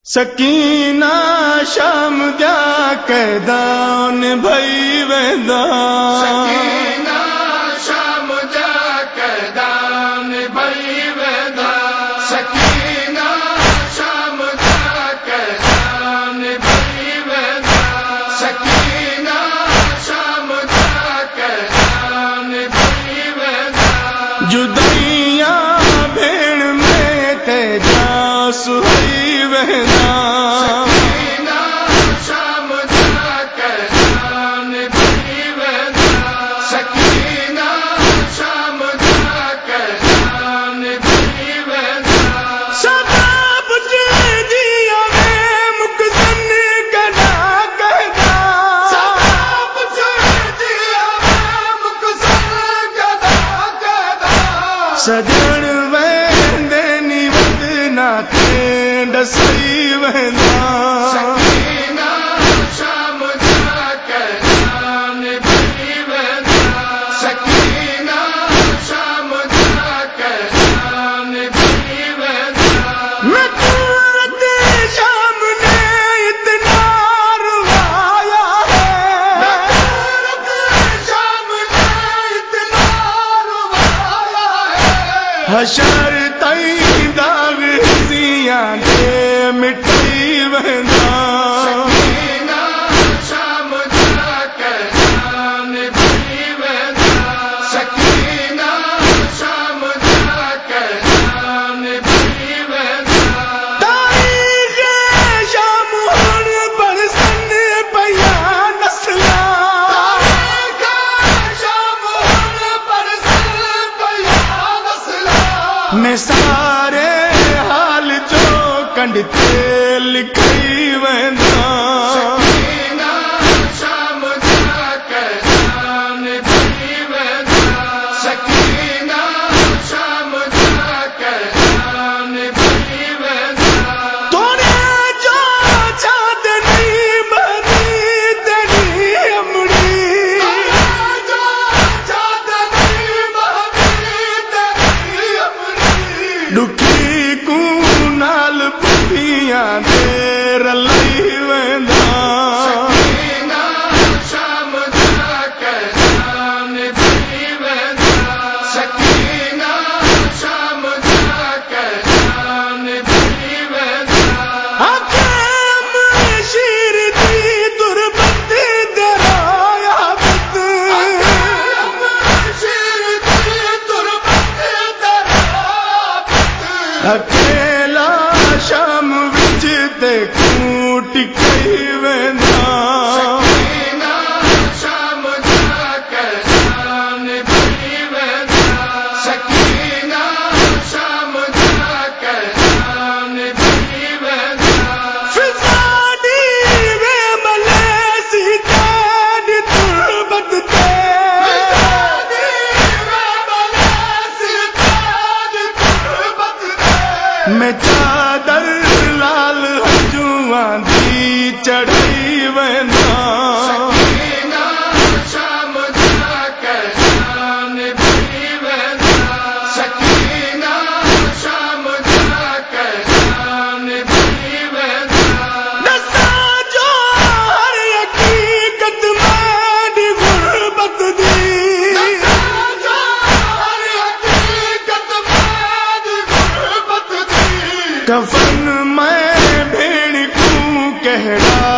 सकीना शाम जा कैदान भई वेंदा। सकीना शाम जा कैदान भई वेंदा। सकीना शाम जा कैदान भई वेंदा। सकीना शाम जा कैदान भई वेंदा। जुदाइयां भेण में तेजा सुहई वेंदा। सकीना शाम जा कैदान भई वेंदा। सकीना शाम जा कैदान भई वेंदा। सदाब जिया में मुकसन गना कहदा। सदाब जिया में मुकसन गदा कहदा। सजण वेंदे नी वदना ते डसई वेंदा। सकीना शाम जा कैदान भई वेंदा। सकीना शाम जा कैदान भई वेंदा। मैं तुरत शाम ने इतना रुलाया है। शाम ने इतना रुलाया है। हशर तई दाग सियां दे मिटई वेंदा। सकीना शाम जा कैदान भई वेंदा। सकीना शाम जा कैदान भई वेंदा। तारीख़ शाम हुण बरसन पया नस्ला। शाम हुण बरसन पया नस्ला। मैं सारे हाल जो कंड ते लिखई वेंदा। सकीना शाम जा कैदान भई वेंदा। सकीना शाम जा कैदान भई वेंदा। तोड़े जो छाद नहीं बनी तेरी अमड़ी। जो चांदनी महदी तेरी अपनी। दुखी को नाल पुठियां दे रलई वेंदा। सकीना शाम जा कैदान भई वेंदा। सकीना शाम जा कैदान भई वेंदा। हकीम शीर दी दुर्बत दराया बत। शेर दी तुरबत दराबत। अकेला शाम विच ते कूट कई वेंदा। सकीना शाम जा कैदान भई वेंदा। सकीना शाम जा कैदान भई वेंदा। फिजा दी वे मलेसी तेरी तुर्बत ते। मैं चादर लाल हजूआं दी चढ़ई वेंदा। सकीना शाम जा कैदान भई वेंदा। सकीना शाम जा कैदान भई वेंदा। दसा जो हर हकीकत मेरी गुरबत दी। कफन मैं भेड़ को कहड़ा